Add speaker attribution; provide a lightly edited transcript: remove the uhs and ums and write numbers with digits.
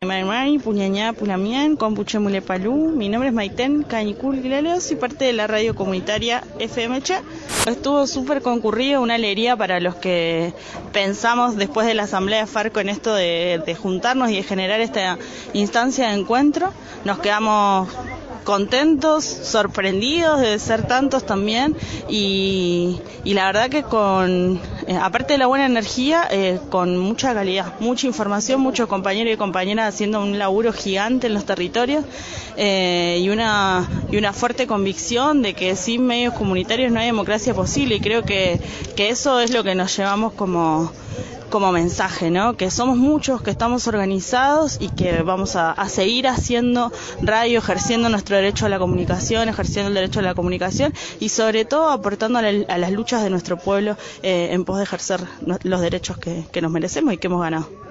Speaker 1: Maimai, Puñañá, Punamián, Compuche Mulepalú. Mi nombre es Maiten Cañicul Guileleo, soy parte de la radio comunitaria FMC. Estuvo súper concurrido, una alegría para los que pensamos después de la asamblea de Farco en esto de juntarnos y de generar esta instancia de encuentro. Nos quedamos contentos, sorprendidos de ser tantos también y la verdad que aparte de la buena energía, con mucha calidad, mucha información, muchos compañeros y compañeras haciendo un laburo gigante en los territorios y una fuerte convicción de que sin medios comunitarios no hay democracia posible, y creo que eso es lo que nos llevamos como mensaje, ¿no? Que somos muchos, que estamos organizados y que vamos a seguir haciendo radio, ejerciendo nuestro derecho a la comunicación, y sobre todo aportando a las luchas de nuestro pueblo en pos de ejercer los derechos que nos merecemos y que hemos ganado.